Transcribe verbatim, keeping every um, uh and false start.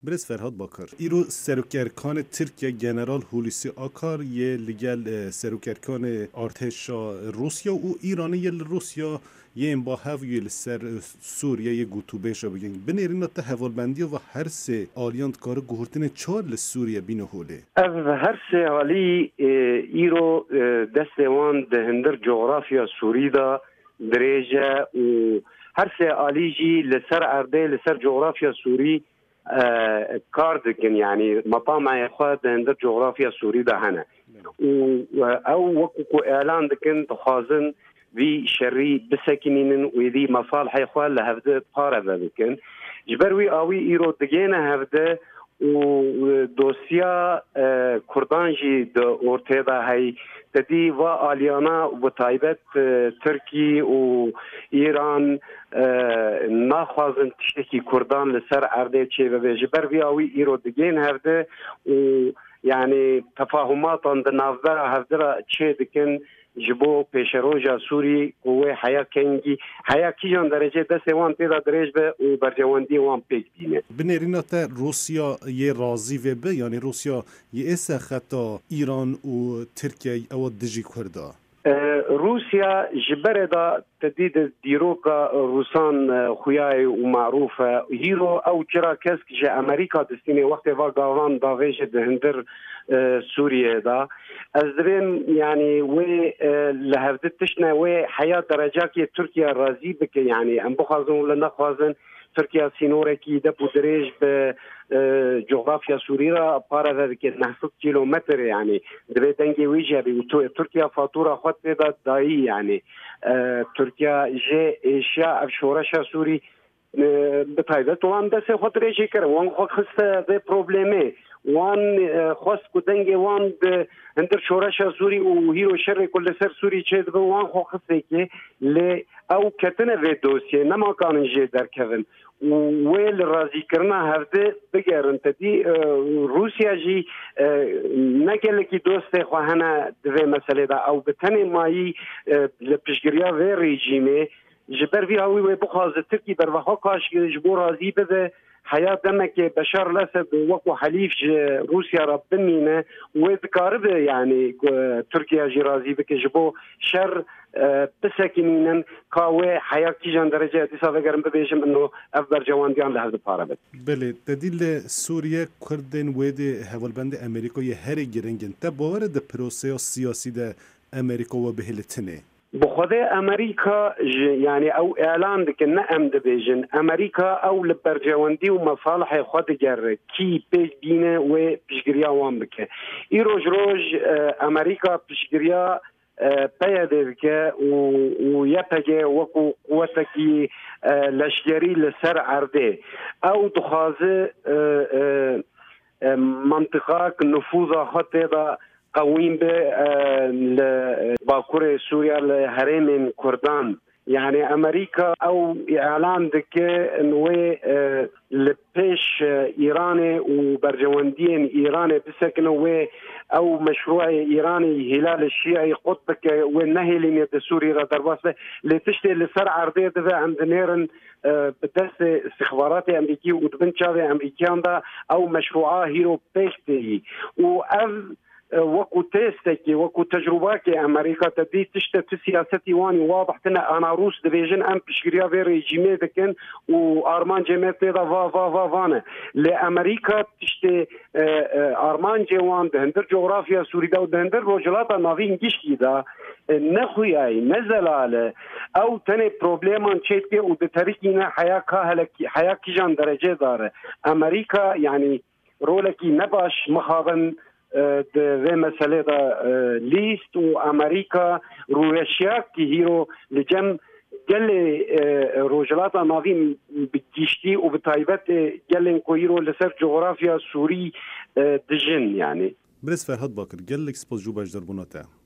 برز فرهاد باکر ایرو سروکرکان ترکیه جنرال هولیسی آکار یه لگل سروکرکان ارتش روسیا و ایرانی یه روسیا یه این با هفوی سر سوریه یه گوتوبه بگن بنیرین تا هوالبندی و هر سه آلیاند کار گهورتن چار لسوریه بینو هوله از هر سه حالی ایرو دست وان دهندر جغرافیا سوری دا درجه و هر سه آلی جی لسر ارده لسر جغرافیا سوری کار دکن یعنی مطامع خود دهندر جغرافیا سوری دا هنه او وقو اعلان دکن تخازن وی شری بسکنین و دی مصالح خواه لهفده پاره دکن جبروی آوی ایرو دگین هفده و دوسیا کردانجی د اورته دا هی تدی و آلیانا و تایبت ترکی و ایران ناخوازن تشتکی کردان لسر ارده چه و جبر وی آوی ایرو دگین هفده و یعنی تفاهماتان د نافذر هفده چه دکن جبو پیش روژا سوری قوه حیا کنگی حیا کیجان درجه دست وان تیدا درج به و برجواندی وان پیک بینه بنیرین تا روسیا یه رازی و به یعنی روسیا یه اسه خطا ایران و ترکیه او دجی کرده روسیا جبر دا تدید دیروکا روسان خویای و معروفه هیرو او چرا کس که امریکا دستینه وقت و گاوان داویش دهندر سوریه دا از درین یعنی و لهفده تشنه و حیات درجه که ترکیه رازی بکه یعنی ام بخوازن ولا نخوازن ترکیه سینوره کی دپو دریج به جغرافیا سوریه را پاره ده که نهصد کیلومتر یعنی دبی دنگی ویجه بی تو ترکیه فاتوره خود ده دایی یعنی ترکیه جه ایشیا افشورش سوری بتایبت وان دست خود ریجی کرد وان خود خسته ده پروبلیمه وان خواست کدنگی وان اندر شورش سوری و هیرو شر کل سر سوری چه ده وان خود خسته که لی او کتنه وی دوسیه نما کانن جه در کون ویل رازی کرنا هفته بگرن تدی روسیا جی نگل کی دوست خواهنه دوی مسئله دا او بتنه مایی لپشگریا وی ریجیمه جبر وی هاوی وی بخواز ترکی بر وحا کاش جبو رازی بده حیات دمک بشار الاسد وقو حلیف روسیا را بمینه و ذکاره یعنی ترکیه جی رازی بکه جبو شر بسکنینن کاوه حیات کی جان درجه اتصاف اگرم ببیشم انو افبر جواندیان لحظه پاره بد بله تدیل سوریه کردن ویده هولبند امریکا یه هر گرنگن تا باور ده پروسه سیاسی ده امریکا و بهلتنه بخود امریکا یعنی او اعلان دکن نه ام دبیجن امریکا او لبرجواندی و مصالح خود گر کی پیش بینه و پیشگریا وان بکه ای روز روز امریکا پیشگریا پیاده که و یپگه وکو قوتکی لشگری لسر عرده او دخوازه منطقه نفوذ خود دا قویم به باکور سوریا لحرم کردان یعنی امریکا او اعلان دکه انوی لپیش ایران و برجواندین ایران بسکنه و او مشروع ایرانی هلال الشیعی قطب که و نهی لینیت سوری را در واسه لتشتی لسر عرضه ده عند نیرن بدست استخبارات امریکی و دبن چاوه امریکیان دا او مشروعه هیرو پیشتی و او وكو تيستكي وكو تجرباكي امريكا تدي تشتت سياستي واني واضح تنا انا روس ديفيجن ام بشكريا فيري جيمي دكن وارمان جيمي تيدا فا فا فا فانا لامريكا تشتي ارمان جوان دهندر جغرافيا سوريدا ودهندر روجلاتا نافين جيشكي دا نخوياي نزلاله او تني بروبليمان تشيتي ودتريكينا حياه كهلكي حياه كيجان درجه داره امريكا يعني رولكي نباش مخابن ده مسئله دا لیست و امریکا روشیا که هیرو لجم گل روجلات ناوین بگیشتی و بطایبت گلن که هیرو لسر جغرافیا سوری دجن یعنی برز فرهاد باکر گلک سپاس جو باش در بوناته